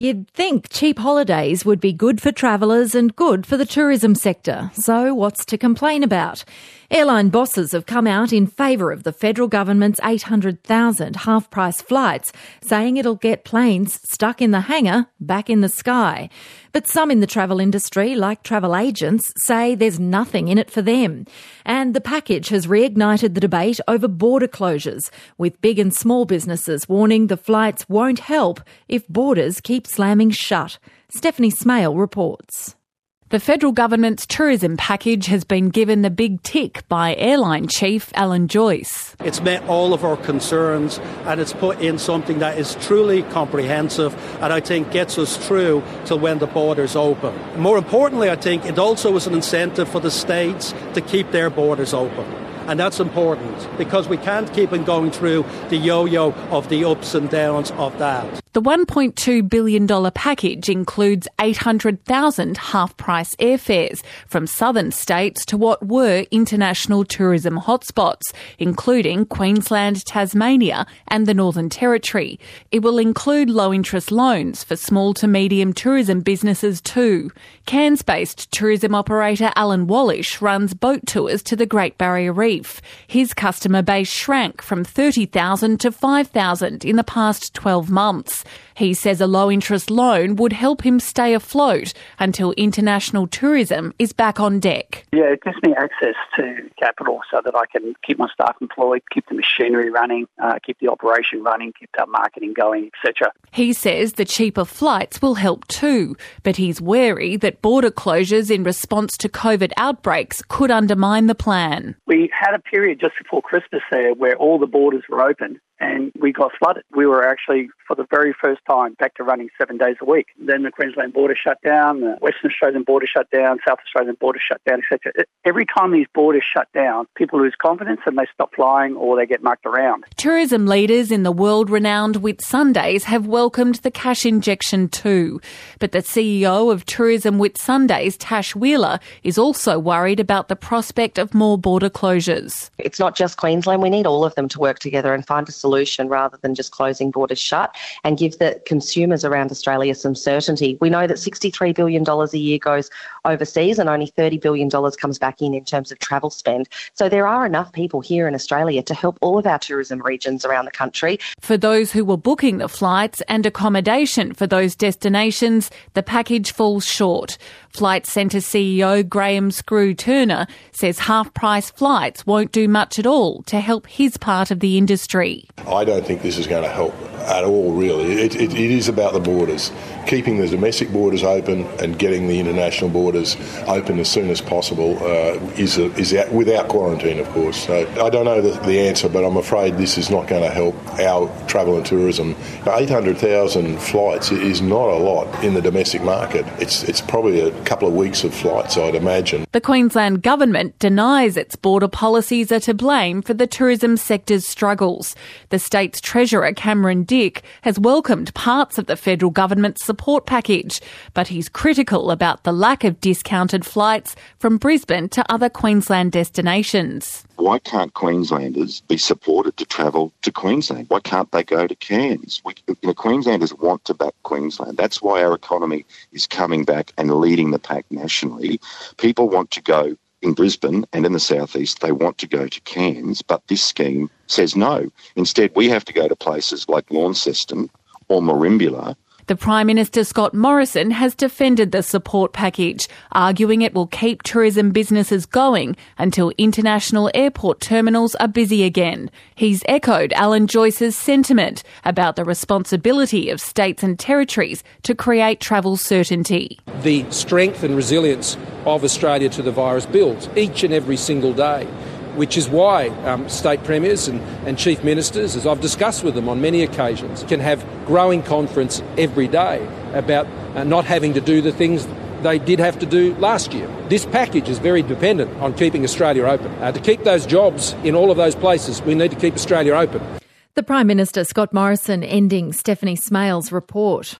You'd think cheap holidays would be good for travellers and good for the tourism sector. So what's to complain about? Airline bosses have come out in favour of the federal government's 800,000 half-price flights, saying it'll get planes stuck in the hangar back in the sky. But some in the travel industry, like travel agents, say there's nothing in it for them. And the package has reignited the debate over border closures, with big and small businesses warning the flights won't help if borders keep slamming shut. Stephanie Smale reports. The federal government's tourism package has been given the big tick by airline chief Alan Joyce. It's met all of our concerns and it's put in something that is truly comprehensive and I think gets us through till when the borders open. More importantly, I think it also is an incentive for the states to keep their borders open. And that's important because we can't keep on going through the yo-yo of the ups and downs of that. The $1.2 billion package includes 800,000 half-price airfares from southern states to what were international tourism hotspots, including Queensland, Tasmania and the Northern Territory. It will include low-interest loans for small to medium tourism businesses too. Cairns-based tourism operator Alan Wallish runs boat tours to the Great Barrier Reef. His customer base shrank from 30,000 to 5,000 in the past 12 months. He says a low-interest loan would help him stay afloat until international tourism is back on deck. Yeah, it gives me access to capital so that I can keep my staff employed, keep the machinery running, keep the operation running, keep that marketing going, etc. He says the cheaper flights will help too, but he's wary that border closures in response to COVID outbreaks could undermine the plan. We had a period just before Christmas there where all the borders were open and we got flooded. We were actually, for the very first time, back to running 7 days a week. Then the Queensland border shut down, the Western Australian border shut down, South Australian border shut down, etc. Every time these borders shut down, people lose confidence and they stop flying or they get mucked around. Tourism leaders in the world-renowned Whitsundays have welcomed the cash injection too. But the CEO of Tourism Whitsundays, Tash Wheeler, is also worried about the prospect of more border closures. It's not just Queensland. We need all of them to work together and find a solution rather than just closing borders shut and give the consumers around Australia some certainty. We know that $63 billion a year goes overseas and only $30 billion comes back in terms of travel spend. So there are enough people here in Australia to help all of our tourism regions around the country. For those who were booking the flights and accommodation for those destinations, the package falls short. Flight Centre CEO Graham Screw Turner says half-price flights won't do much at all to help his part of the industry. I don't think this is going to help at all, really. It is about the borders. Keeping the domestic borders open and getting the international borders open as soon as possible is without quarantine, of course. So I don't know the answer, but I'm afraid this is not going to help our travel and tourism. 800,000 flights is not a lot in the domestic market. It's probably a couple of weeks of flights, I'd imagine. The Queensland government denies its border policies are to blame for the tourism sector's struggles. The state's Treasurer, Cameron Dick, has welcomed parts of the federal government's support package, but he's critical about the lack of discounted flights from Brisbane to other Queensland destinations. Why can't Queenslanders be supported to travel to Queensland? Why can't they go to Cairns? Queenslanders want to back Queensland. That's why our economy is coming back and leading the pack nationally. People want to go in Brisbane and in the southeast, they want to go to Cairns, but this scheme says no. Instead, we have to go to places like Launceston or Merimbula. The Prime Minister, Scott Morrison, has defended the support package, arguing it will keep tourism businesses going until international airport terminals are busy again. He's echoed Alan Joyce's sentiment about the responsibility of states and territories to create travel certainty. The strength and resilience of Australia to the virus builds each and every single day, which is why state premiers and chief ministers, as I've discussed with them on many occasions, can have growing confidence every day about not having to do the things they did have to do last year. This package is very dependent on keeping Australia open. To keep those jobs in all of those places, we need to keep Australia open. The Prime Minister, Scott Morrison, ending Stephanie Smale's report.